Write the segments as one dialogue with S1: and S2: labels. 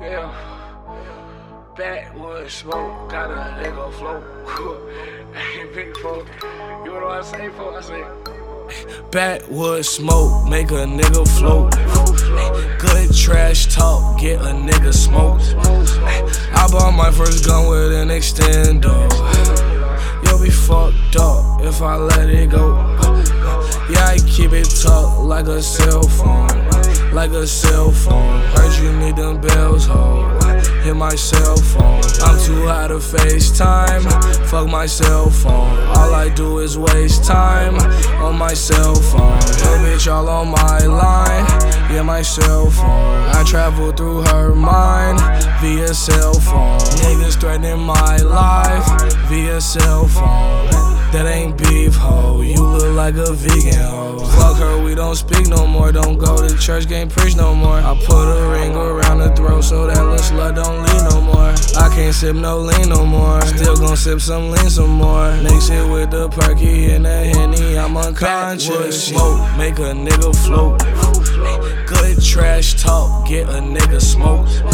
S1: Yeah. Backwood smoke, got a nigga float. Hey, big folk, you know what I say, folk? I say, backwood smoke, make a nigga float. Good trash talk, get a nigga smoked. I bought my first gun with an extender. You'll be fucked up if I let it go. Yeah, I keep it tucked like a cell phone. Like a cell phone. Heard you need them bells, ho. Hit my cell phone. I'm too high to FaceTime. Fuck my cell phone. All I do is waste time on my cell phone. Yo, bitch, all on my line. Yeah, my cell phone. I travel through her mind via cell phone. Niggas threatening my life via cell phone. That ain't beef, ho. You look like a vegan, ho. Fuck her, we don't speak no more. Don't go to church, can't preach no more. I put a ring around her throat so that little slut don't lean no more. I can't sip no lean no more. Still gon' sip some lean some more. Mix it with the perky and the Henny, I'm unconscious. Smoke, make a nigga float. Good trash talk, get a nigga smoked.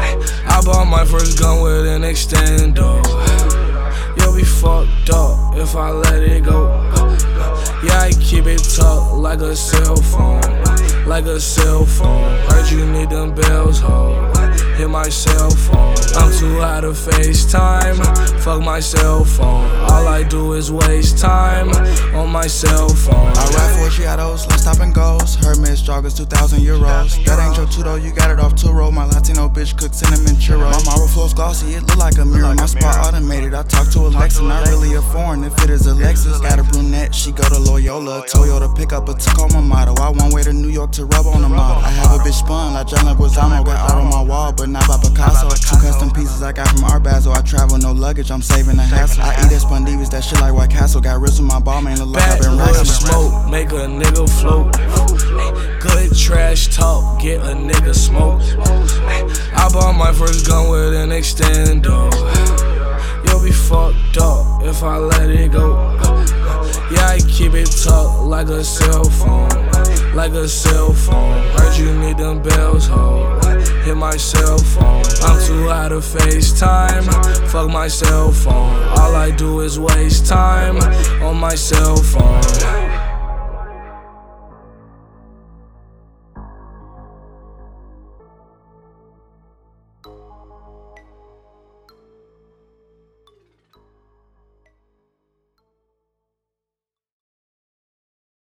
S1: I bought my first gun with an extender. You'll be fucked up if I let it go. Yeah, I keep it tucked like a cell phone. Like a cell phone. Heard you need them bells, ho. Hit my cell phone. I'm too high to FaceTime. Fuck my cell phone. All I do is waste time on my cell phone.
S2: I ride for Giados, let's stop and goes. Hermes joggers, 2,000 euros. That ain't your Tudo, you got it off Turo. My Latino bitch cook cinnamon churros. My marble flows glossy, it look like a mirror. My spot automated, I talk to Alexa. Not really a foreign if it is a Lexus. Got a brunette, she go to Loyola. Toyota pick up a Tacoma model. I one way to New York to rub on the model. I have a bitch spun like John Leguizamo. Got art on my wall, but not by Picasso. Two custom pieces I got from Art Basel. I travel no luggage, I'm saving the hassle. I eat at Spondivas, that shit like White Castle. Got wrist with my ball, man, look like I've been
S1: wrestling.
S2: wrestling.
S1: Smoke, make a nigga float. Good trash talk, get a nigga smoked. I bought my first gun with an extender. You'll be fucked up if I let it go. Yeah, I keep it tucked like a cell phone. Like a cell phone. Heard you need them bells, ho. Hit my cell phone. I'm too high to FaceTime. Fuck my cell phone. All I do is waste time on my cell phone.